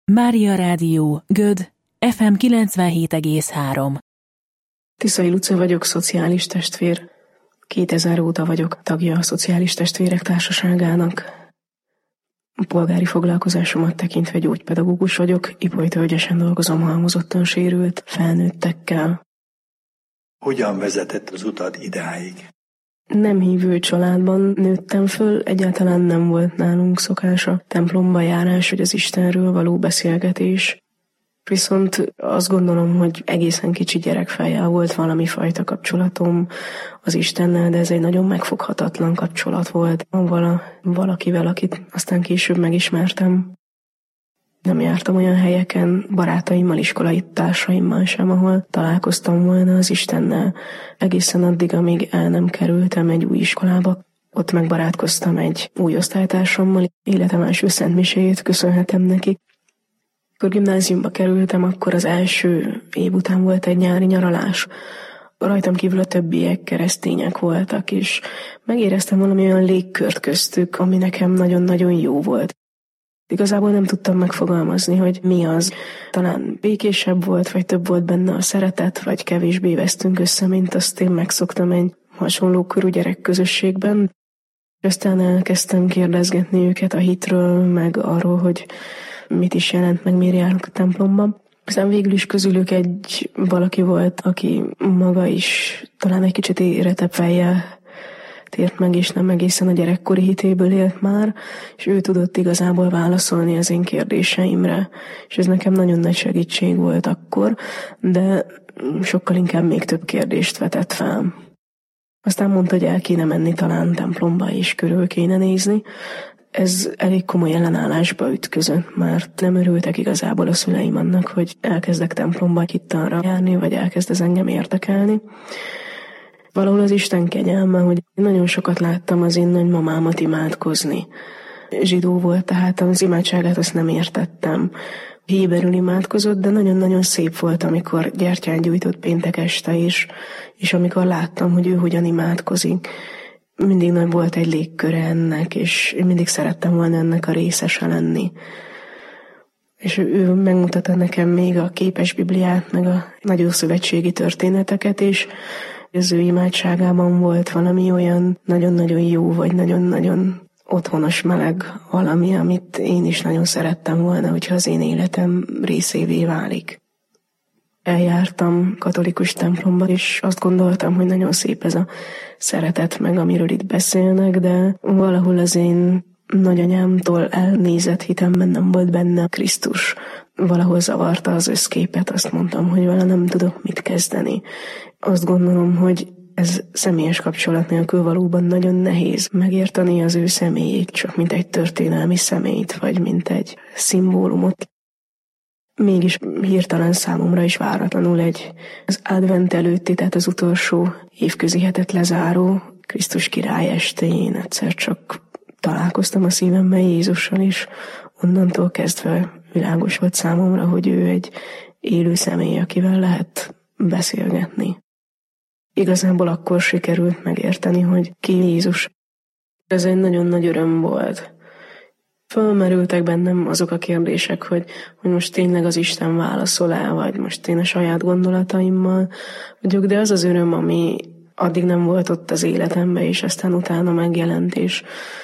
Mária Rádió, Göd, FM 97,3. Tiszai Luca vagyok, szociális testvér. 2000 óta vagyok tagja a Szociális Testvérek Társaságának. A polgári foglalkozásomat tekintve gyógypedagógus vagyok, ipolytölgyesen dolgozom halmozottan sérült felnőttekkel. Hogyan vezetett az utat idáig? Nem hívő családban nőttem föl, egyáltalán nem volt nálunk szokás a templomba járás, vagy az Istenről való beszélgetés. Viszont azt gondolom, hogy egészen kicsi gyerekfejjel volt valami fajta kapcsolatom az Istennel, de ez egy nagyon megfoghatatlan kapcsolat volt valakivel, akit aztán később megismertem. Nem jártam olyan helyeken, barátaimmal, iskolai társaimmal sem, ahol találkoztam volna az Istennel. Egészen addig, amíg el nem kerültem egy új iskolába. Ott megbarátkoztam egy új osztálytársammal, életem első szentmiséjét köszönhetem neki. Amikor gimnáziumba kerültem, akkor az első év után volt egy nyári nyaralás. Rajtam kívül a többiek keresztények voltak, és megéreztem valami olyan légkört köztük, ami nekem nagyon-nagyon jó volt. Igazából nem tudtam megfogalmazni, hogy mi az. Talán békésebb volt, vagy több volt benne a szeretet, vagy kevésbé vesztünk össze, mint azt én megszoktam egy hasonló korú gyerekközösségben. Aztán elkezdtem kérdezgetni őket a hitről, meg arról, hogy mit is jelent, meg miért járunk a templomba. Aztán végül is közülük egy valaki volt, aki maga is talán egy kicsit érettebb fejjel tért meg, és nem egészen a gyerekkori hitéből élt már, és ő tudott igazából válaszolni az én kérdéseimre. És ez nekem nagyon nagy segítség volt akkor, de sokkal inkább még több kérdést vetett fel. Aztán mondta, hogy el kéne menni talán templomba, és körül kéne nézni. Ez elég komoly ellenállásba ütközött, mert nem örültek igazából a szüleim annak, hogy elkezdek templomba hittanra járni, vagy elkezd ez engem érdekelni. Valahol az Isten kegyelme, hogy nagyon sokat láttam az én nagymamámat imádkozni. Zsidó volt, tehát az imádságát azt nem értettem. Héberül imádkozott, de nagyon-nagyon szép volt, amikor gyertyát gyújtott péntek este is, és amikor láttam, hogy ő hogyan imádkozik. Mindig nagy volt egy légköre ennek, és én mindig szerettem volna ennek a részese lenni. És ő megmutatta nekem még a képes Bibliát, meg a nagyon szövetségi történeteket, és az ő imádságában volt valami olyan nagyon-nagyon jó, vagy nagyon-nagyon otthonos, meleg valami, amit én is nagyon szerettem volna, hogyha az én életem részévé válik. Eljártam katolikus templomba, és azt gondoltam, hogy nagyon szép ez a szeretet, meg amiről itt beszélnek, de valahol az én nagyanyámtól elnézett hitemben nem volt benne Krisztus. Valahol zavarta az összképet, azt mondtam, hogy vele nem tudok mit kezdeni. Azt gondolom, hogy ez személyes kapcsolat nélkül valóban nagyon nehéz megérteni az ő személyét, csak mint egy történelmi személyt, vagy mint egy szimbólumot. Mégis hirtelen számomra is váratlanul az advent előtti, tehát az utolsó évközi hetet lezáró Krisztus király estén egyszer csak találkoztam a szívemmel Jézussal, és onnantól kezdve világos volt számomra, hogy ő egy élő személy, akivel lehet beszélgetni. Igazából akkor sikerült megérteni, hogy ki Jézus. Ez egy nagyon nagy öröm volt. Fölmerültek bennem azok a kérdések, hogy most tényleg az Isten válaszol el, vagy most én a saját gondolataimmal vagyok, de az az öröm, ami addig nem volt ott az életemben, és aztán utána megjelent, és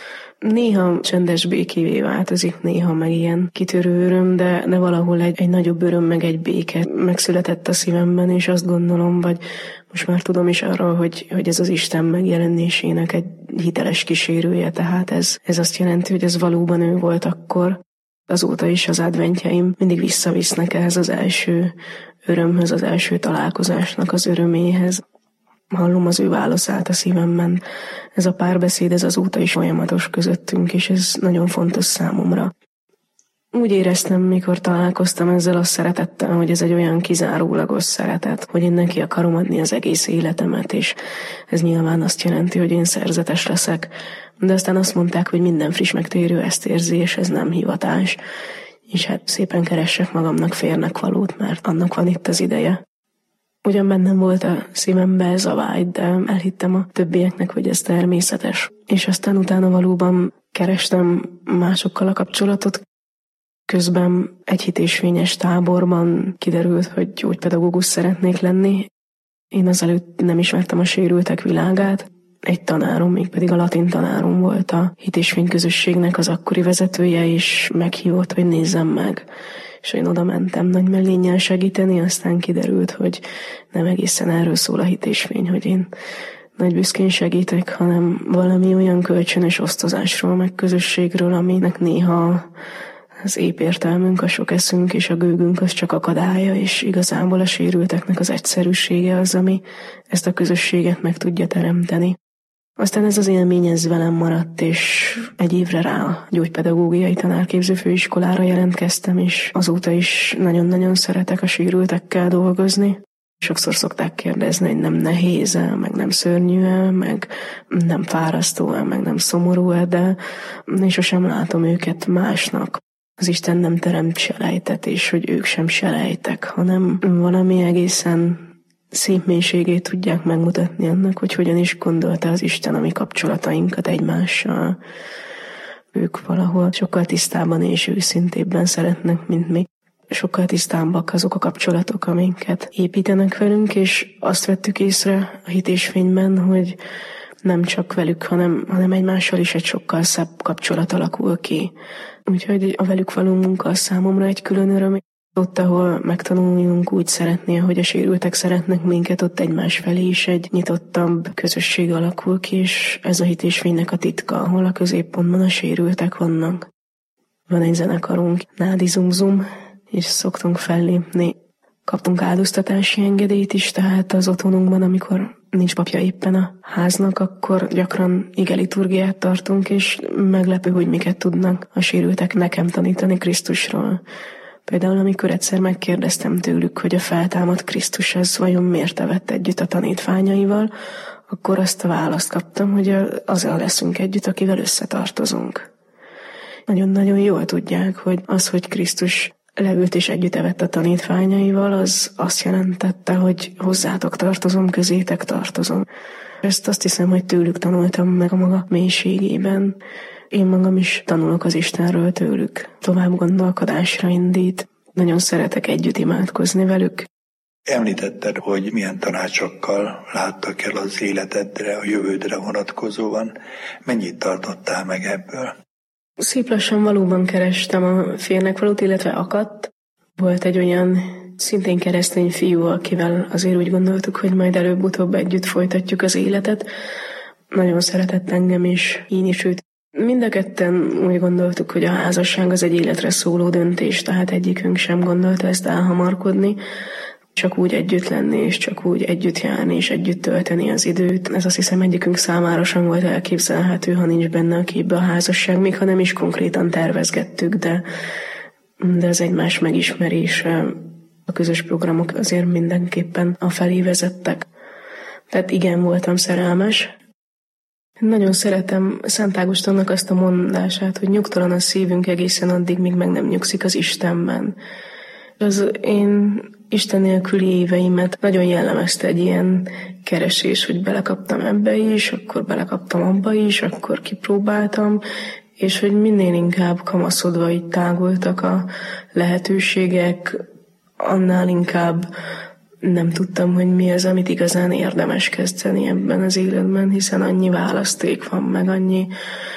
néha csendes békévé változik, néha meg ilyen kitörő öröm, de valahol egy nagyobb öröm, meg egy béke megszületett a szívemben, és azt gondolom, vagy most már tudom is arról, hogy ez az Isten megjelenésének egy hiteles kísérője, tehát ez azt jelenti, hogy ez valóban ő volt akkor. Azóta is az adventjeim mindig visszavisznek ehhez az első örömhöz, az első találkozásnak az öröméhez. Hallom az ő válaszát a szívemben. Ez a párbeszéd, ez azóta is folyamatos közöttünk, és ez nagyon fontos számomra. Úgy éreztem, mikor találkoztam ezzel a szeretettel, hogy ez egy olyan kizárólagos szeretet, hogy én neki akarom adni az egész életemet, és ez nyilván azt jelenti, hogy én szerzetes leszek. De aztán azt mondták, hogy minden friss megtérő ezt érzi, és ez nem hivatás. És hát szépen keressek magamnak férnek valót, mert annak van itt az ideje. Ugyan bennem volt a szívemben ez a vágy, de elhittem a többieknek, hogy ez természetes. És aztán utána valóban kerestem másokkal a kapcsolatot. Közben egy hitésfényes táborban kiderült, hogy gyógypedagógus szeretnék lenni. Én azelőtt nem ismertem a sérültek világát. Egy tanárom, mégpedig a latin tanárom volt a hitésfény közösségnek az akkori vezetője, és meghívott, hogy nézzem meg. És én oda mentem nagy mellénnyel segíteni, aztán kiderült, hogy nem egészen erről szól a hitésfény, hogy én nagy büszkén segítek, hanem valami olyan kölcsönös osztozásról, meg közösségről, aminek néha az épp értelmünk, a sok eszünk és a gőgünk az csak akadálya, és igazából a sérülteknek az egyszerűsége az, ami ezt a közösséget meg tudja teremteni. Aztán ez az élmény ez velem maradt, és egy évre rá a gyógypedagógiai tanárképző főiskolára jelentkeztem, és azóta is nagyon-nagyon szeretek a sérültekkel dolgozni. Sokszor szokták kérdezni, hogy nem nehéz-e, meg nem szörnyű-e, meg nem fárasztó-e, meg nem szomorú-e, de én sosem látom őket másnak. Az Isten nem teremt selejtet, és hogy ők sem selejtek, hanem valami egészen szép mélységét tudják megmutatni annak, hogy hogyan is gondolta az Isten a mi kapcsolatainkat egymással. Ők valahol sokkal tisztában és őszintébben szeretnek, mint mi. Sokkal tisztábbak azok a kapcsolatok, amiket építenek velünk, és azt vettük észre a hitésfényben, hogy nem csak velük, hanem egymással is egy sokkal szebb kapcsolat alakul ki. Úgyhogy a velük való munka számomra egy külön öröm. Ott, ahol megtanuljunk úgy szeretni, ahogy a sérültek szeretnek minket, ott egymás felé is egy nyitottabb közösség alakul ki, és ez a hitésfénynek a titka, ahol a középpontban a sérültek vannak. Van egy zenekarunk, Nádi Zum, és szoktunk fellépni. Kaptunk áldoztatási engedélyt is, tehát az otthonunkban, amikor nincs papja éppen a háznak, akkor gyakran igeliturgiát tartunk, és meglepő, hogy miket tudnak a sérültek nekem tanítani Krisztusról. Például amikor egyszer megkérdeztem tőlük, hogy a feltámadt Krisztus az vajon miért evett együtt a tanítványaival, akkor azt a választ kaptam, hogy azzal leszünk együtt, akivel összetartozunk. Nagyon-nagyon jól tudják, hogy az, hogy Krisztus leült és együtt evett a tanítványaival, az azt jelentette, hogy hozzátok tartozom, közétek tartozom. Ezt azt hiszem, hogy tőlük tanultam meg a maga mélységében. Én magam is tanulok az Istenről tőlük. Tovább gondolkodásra indít. Nagyon szeretek együtt imádkozni velük. Említetted, hogy milyen tanácsokkal láttak el az életedre, a jövődre vonatkozóan. Mennyit tartottál meg ebből? Szép lassan valóban kerestem a félnek illetve akadt. Volt egy olyan szintén keresztény fiú, akivel azért úgy gondoltuk, hogy majd előbb-utóbb együtt folytatjuk az életet. Nagyon szeretett engem is, én is őt. Mind a ketten úgy gondoltuk, hogy a házasság az egy életre szóló döntés, tehát egyikünk sem gondolta ezt elhamarkodni, csak úgy együtt lenni, és csak úgy együtt járni, és együtt tölteni az időt. Ez azt hiszem egyikünk számára sem volt elképzelhető, ha nincs benne a képbe a házasság, még ha nem is konkrétan tervezgettük, de az egymás megismerése, a közös programok azért mindenképpen afelé vezettek. Tehát igen, voltam szerelmes. Nagyon szeretem Szent Ágostonnak azt a mondását, hogy nyugtalan a szívünk egészen addig, míg meg nem nyugszik az Istenben. Az én Isten nélküli éveimet nagyon jellemezte egy ilyen keresés, hogy belekaptam ebbe is, akkor belekaptam abba is, akkor kipróbáltam, és hogy minél inkább kamaszodva így tágultak a lehetőségek, annál inkább nem tudtam, hogy mi az, amit igazán érdemes kezdeni ebben az életben, hiszen annyi választék van, meg annyi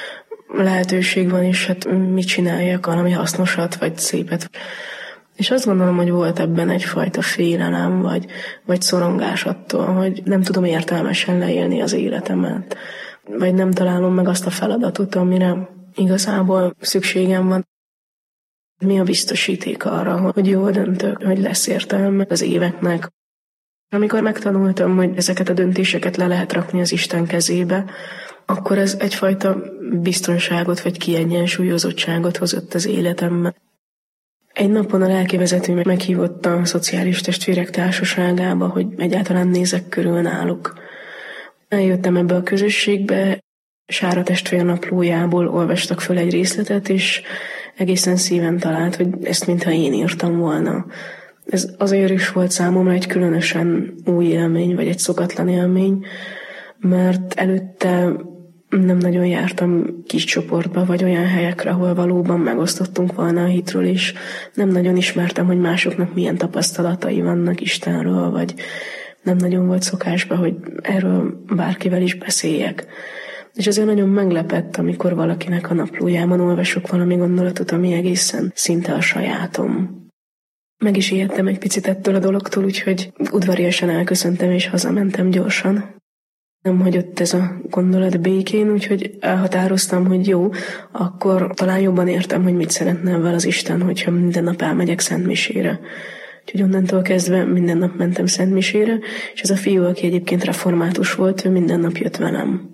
lehetőség van, és hát mit csináljak, valami hasznosat, vagy szépet. És azt gondolom, hogy volt ebben egyfajta félelem, vagy szorongás attól, hogy nem tudom értelmesen leélni az életemet, vagy nem találom meg azt a feladatot, amire igazából szükségem van. Mi a biztosíték arra, hogy jól döntök, hogy lesz értelme az éveknek. Amikor megtanultam, hogy ezeket a döntéseket le lehet rakni az Isten kezébe, akkor ez egyfajta biztonságot vagy kiegyensúlyozottságot hozott az életemben. Egy napon a lelkivezető meghívott a Szociális Testvérek Társaságába, hogy egyáltalán nézek körül náluk. Eljöttem ebbe a közösségbe, Sára testvér naplójából olvastak föl egy részletet, és egészen szíven talált, hogy ezt mintha én írtam volna. Ez azért is volt számomra egy különösen új élmény, vagy egy szokatlan élmény, mert előtte Nem nagyon jártam kis csoportba, vagy olyan helyekre, ahol valóban megosztottunk volna a hitről, és nem nagyon ismertem, hogy másoknak milyen tapasztalatai vannak Istenről, vagy nem nagyon volt szokásban, hogy erről bárkivel is beszéljek. És azért nagyon meglepett, amikor valakinek a naplójában olvasok valami gondolatot, ami egészen szinte a sajátom. Meg is ijedtem egy picit ettől a dologtól, úgyhogy udvariasan elköszöntem és hazamentem gyorsan. Nem hagyott ez a gondolat békén, úgyhogy elhatároztam, hogy jó, akkor talán jobban értem, hogy mit szeretne ebben az Isten, hogyha minden nap elmegyek szentmisére. Úgyhogy onnantól kezdve minden nap mentem szentmisére, és ez a fiú, aki egyébként református volt, ő minden nap jött velem.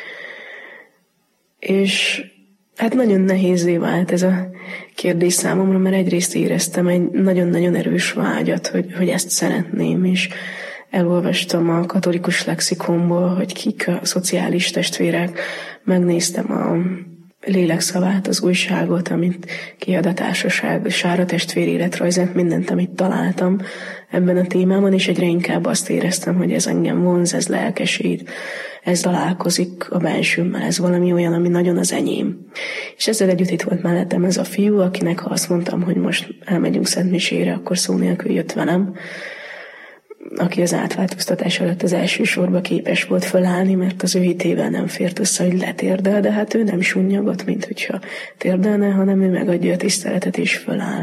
És hát nagyon nehézzé vált ez a kérdés számomra, mert egyrészt éreztem egy nagyon-nagyon erős vágyat, hogy ezt szeretném, és elolvastam a katolikus lexikonból, hogy kik a szociális testvérek, megnéztem a Lélekszavát, az újságot, amit kiad a társaság, Sára testvér életrajzát, mindent, amit találtam ebben a témában, és egyre inkább azt éreztem, hogy ez engem vonz, ez lelkesít, ez találkozik a bensőmmel, ez valami olyan, ami nagyon az enyém. És ezzel együtt itt volt mellettem ez a fiú, akinek ha azt mondtam, hogy most elmegyünk szentmisére, akkor szó nélkül jött velem, aki az átváltoztatás alatt az első sorba képes volt fölállni, mert az ő hitével nem fért össze, hogy letérdel, de hát ő nem sunnyogott, mint hogyha térdelne, hanem ő megadja a tiszteletet és föláll.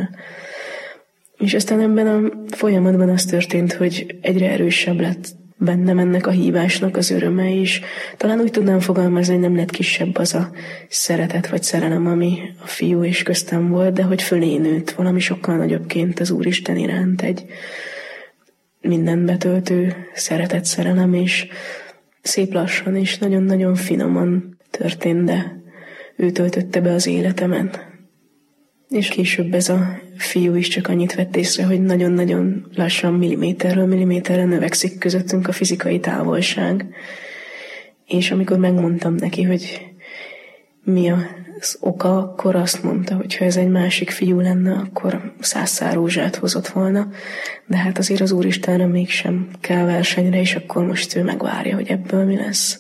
És aztán ebben a folyamatban az történt, hogy egyre erősebb lett bennem ennek a hívásnak az öröme, és talán úgy tudnám fogalmazni, hogy nem lett kisebb az a szeretet vagy szerelem, ami a fiú és köztem volt, de hogy fölé nőtt valami sokkal nagyobbként az Úristen iránt, egy mindent betöltő szeretet, szerelem, és szép lassan és nagyon-nagyon finoman történt, de ő töltötte be az életemet. És később ez a fiú is csak annyit vett észre, hogy nagyon-nagyon lassan milliméterről milliméterre növekszik közöttünk a fizikai távolság. És amikor megmondtam neki, hogy mi az oka, akkor azt mondta, hogy ha ez egy másik fiú lenne, akkor 100 szál rózsát hozott volna, de hát azért az Úristenre mégsem kell versenyre, és akkor most ő megvárja, hogy ebből mi lesz.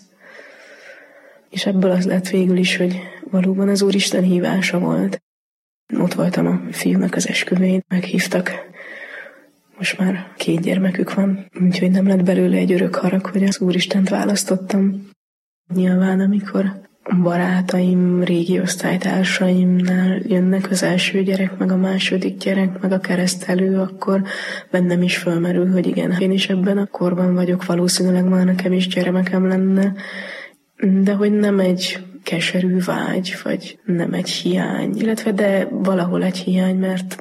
És ebből az lett végül is, hogy valóban az Úristen hívása volt. Ott voltam a fiúnak az esküvőjén, meghívtak. Most már 2 gyermekük van, úgyhogy nem lett belőle egy örök harag, hogy az Úristent választottam. Nyilván, amikor barátaim, régi osztálytársaimnál jönnek az első gyerek, meg a második gyerek, meg a keresztelő, akkor bennem is fölmerül, hogy igen, én is ebben a korban vagyok, valószínűleg már nekem is gyermekem lenne, de hogy nem egy keserű vágy, vagy nem egy hiány, illetve de valahol egy hiány, mert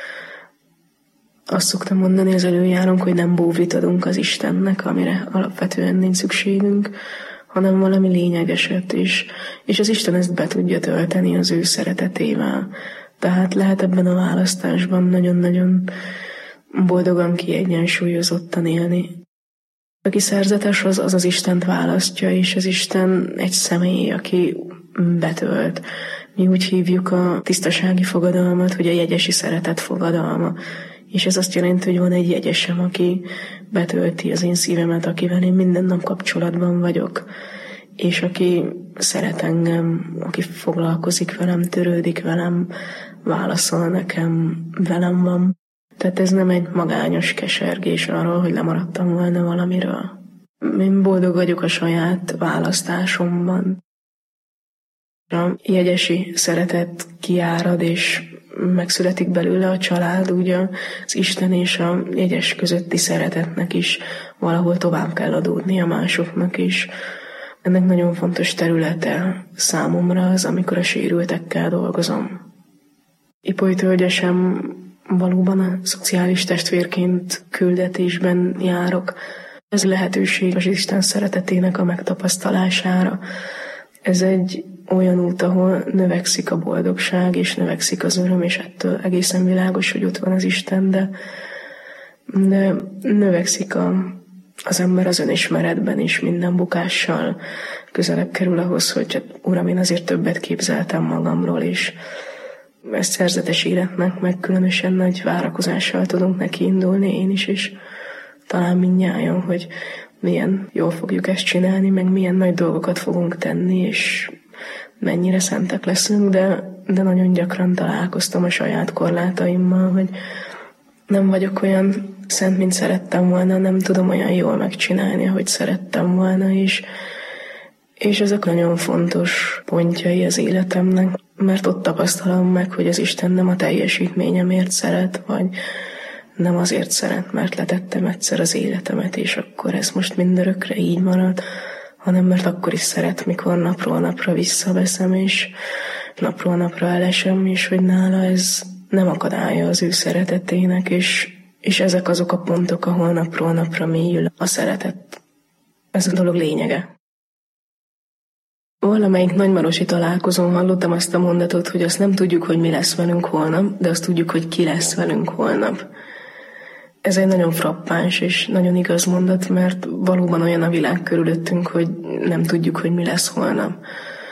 azt szoktam mondani az előjárónk, hogy nem bóvrit adunk az Istennek, amire alapvetően nincs szükségünk, hanem valami lényegeset is, és az Isten ezt be tudja tölteni az ő szeretetével. Tehát lehet ebben a választásban nagyon-nagyon boldogan, kiegyensúlyozottan élni. Aki szerzetes, az az Istent választja, és az Isten egy személy, aki betölt. Mi úgy hívjuk a tisztasági fogadalmat, hogy a jegyesi szeretet fogadalma. És ez azt jelenti, hogy van egy jegyesem, aki betölti az én szívemet, akivel én minden nap kapcsolatban vagyok, és aki szeret engem, aki foglalkozik velem, törődik velem, válaszol nekem, velem van. Tehát ez nem egy magányos kesergés arról, hogy lemaradtam volna valamiről. Én boldog vagyok a saját választásomban. A jegyesi szeretet kiárad, és megszületik belőle a család, ugye az Isten és a jegyes közötti szeretetnek is valahol tovább kell adódni a másoknak is. Ennek nagyon fontos területe számomra az, amikor a sérültekkel dolgozom. Ipoly tölgyesem valóban a szociális testvérként küldetésben járok. Ez lehetőség az Isten szeretetének a megtapasztalására. Ez egy olyan út, ahol növekszik a boldogság, és növekszik az öröm, és ettől egészen világos, hogy ott van az Isten, de növekszik az ember az önismeretben is, minden bukással közelebb kerül ahhoz, hogy Uram, én azért többet képzeltem magamról, és ezt szerzetes életnek, meg különösen nagy várakozással tudunk neki indulni én is, és talán mindnyájan, hogy milyen jól fogjuk ezt csinálni, meg milyen nagy dolgokat fogunk tenni, és mennyire szentek leszünk, de nagyon gyakran találkoztam a saját korlátaimmal, hogy nem vagyok olyan szent, mint szerettem volna, nem tudom olyan jól megcsinálni, ahogy szerettem volna, és ezek nagyon fontos pontjai az életemnek, mert ott tapasztalom meg, hogy az Isten nem a teljesítményemért szeret, vagy nem azért szeret, mert letettem egyszer az életemet, és akkor ez most mindörökre így marad, hanem mert akkor is szeret, mikor napról napra visszaveszem, és napról napra elesem, és hogy nála ez nem akadálya az ő szeretetének, és ezek azok a pontok, ahol napról napra mélyül a szeretet. Ez a dolog lényege. Valamelyik nagymarosi találkozón hallottam azt a mondatot, hogy azt nem tudjuk, hogy mi lesz velünk holnap, de azt tudjuk, hogy ki lesz velünk holnap. Ez egy nagyon frappáns és nagyon igaz mondat, mert valóban olyan a világ körülöttünk, hogy nem tudjuk, hogy mi lesz holnap.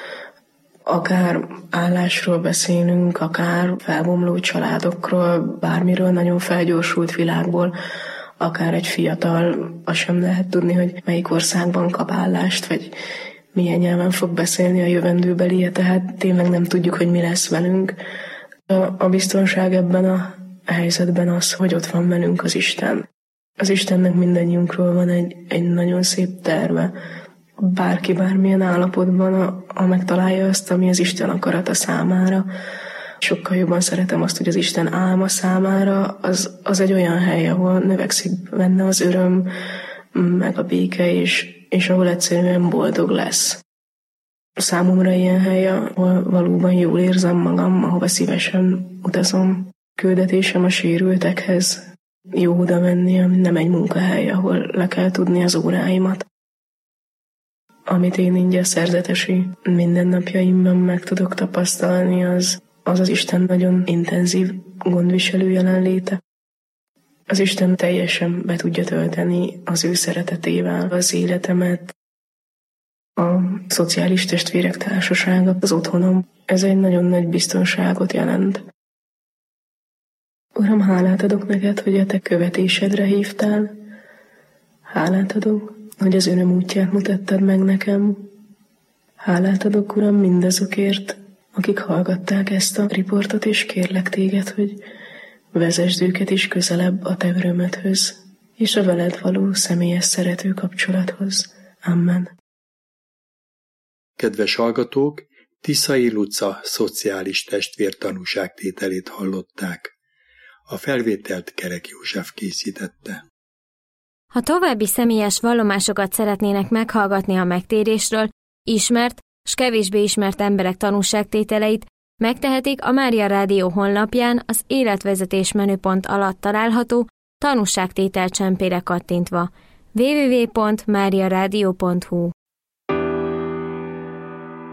Akár állásról beszélünk, akár felbomló családokról, bármiről, nagyon felgyorsult világból, akár egy fiatal, azt sem lehet tudni, hogy melyik országban kap állást, vagy milyen nyelven fog beszélni a jövendőbelie, tehát tényleg nem tudjuk, hogy mi lesz velünk. A biztonság ebben a helyzetben az, hogy ott van velünk az Isten. Az Istennek mindannyiunkról van egy nagyon szép terve. Bárki bármilyen állapotban, ha megtalálja azt, ami az Isten akarata számára, sokkal jobban szeretem azt, hogy az Isten álma számára, az egy olyan hely, ahol növekszik benne az öröm, meg a béke, és ahol egyszerűen boldog lesz. Számomra ilyen hely, ahol valóban jól érzem magam, ahova szívesen utazom. Küldetésem a sérültekhez. Jó oda menni, ami nem egy munkahely, ahol le kell tudni az óráimat. Amit én így a szerzetesi mindennapjaimban meg tudok tapasztalni, az Isten nagyon intenzív gondviselő jelenléte. Az Isten teljesen be tudja tölteni az ő szeretetével az életemet, a szociális testvérek társasága, az otthonom. Ez egy nagyon nagy biztonságot jelent. Uram, hálát adok neked, hogy a te követésedre hívtál. Hálát adok, hogy az öröm útját mutattad meg nekem. Hálát adok, Uram, mindazokért, akik hallgatták ezt a riportot, és kérlek téged, hogy vezesd őket is közelebb a te örömödhöz, és a veled való személyes szerető kapcsolathoz. Amen. Kedves hallgatók, Tiszai Luca szociális testvér tanúságtételét hallották. A felvételt Kerek József készítette. Ha további személyes vallomásokat szeretnének meghallgatni a megtérésről, ismert s kevésbé ismert emberek tanúságtételeit, megtehetik a Mária Rádió honlapján az életvezetés menüpont alatt található tanúságtétel csempére kattintva. www.mariaradio.hu